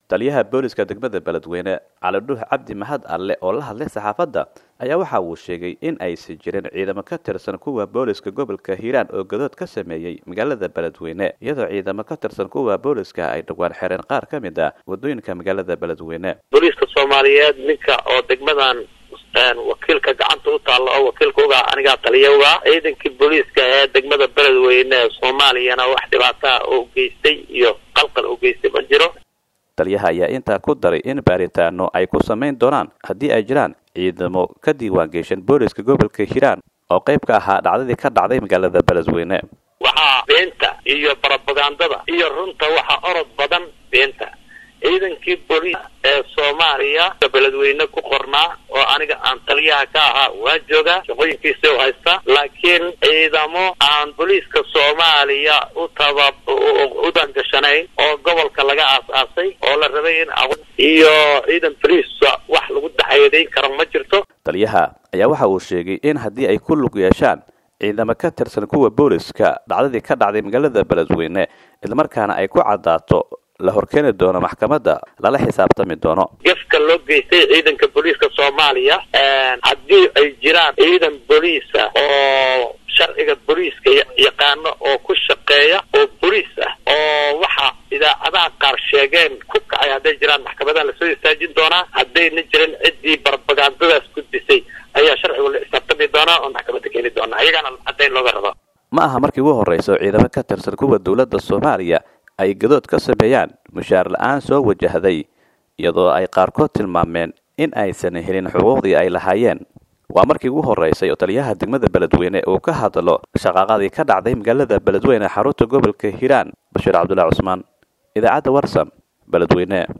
taliyaha booliska degmada Beledweyne Cali Dhuux Cabdi Mahad Alle oo la hadlay saxaafadda ayaa waxa uu sheegay in aysan jirin ciidamo ka tirsan kuwa booliska gobolka Hiiraan oo gadood ka sameeyay magaalada Beledweyne iyadoo ciidamo ka tirsan kuwa booliska ay dhawaan xireen qaar ka mid ah wadooyinka magaalada Beledweyne. Booliska Soomaaliyeed ninka oo degmadan wakiilka gacanta u taalo oo wakiilkooda aniga taliyaha ciidankii booliska ee degmada Beledweyne Soomaaliyana wax dhibaato oo geystay iyo qalqal oo geystay ma jiro. taliyaha ayaa intaa ku daray in baaritaano ay ku sameyn doonaan haddii ay jiraan ciidamo ka diiwaan gashan booliska gobolka Hiiraan oo qayb ka ahaa dhacdadii ka dhacday magaalada Beledweyne. Waxa beenta iyo propagandada iyo runta waxa orod badan beenta ciidankii booliska ee Soomaaliya Beledweyne ku qornaa oo aniga aan taliyaha ka ahaa waa jooga shaqooyinkiisa oo haysta laakiin ciidamo aan booliska Soomaaliya u dangashanay oo gobolka laga aasaasay oo la rabay in iyo ciidan police wax lagu daxayeeyn karo ma jirto. taliyaha ayaa waxa uu sheegay in haddii ay ku lug yeeshaan ciidamo ka tirsan kuwa booliska dhacdadii ka dhacday magaalada Beledweyne isla markaana ay ku cadaato la horkeeni doono maxkamadda lala xisaabtami doono. Gefka loo geystay ciidanka booliska Soomaaliya haddii ay jiraan ciidan booliska oo sharciga booliska yaqaano oo ku shaqeeya oo booliis ah oo waxa idaacadaha qaar sheegeen ku kacay hadday jiraan maxkamadda la soo istaajin doonaa haddayna jirin ciddii propagandadaas gudbisay ayaa sharciga la xisaabtami doonaa oo maxkamadda keeni doonaa iyagana caddayn looga rabo. ma aha markii ugu horreysay ciidamo ka tirsan kuwa dawladda Soomaaliya ay gadood ka sameeyaan mushaar la'aan soo wajahday iyadoo ay qaarkood tilmaameen in aysan helin xuquuqdii ay lahaayeen. waa markii ugu horreysay oo taliyaha degmada Beledweyne uu ka hadlo shaqaqadii ka dhacday magaalada Beledweyne xarunta gobolka Hiiraan. Bashiir Cabdullaahi Cusmaan, idaacadda Warsam, Beledweyne.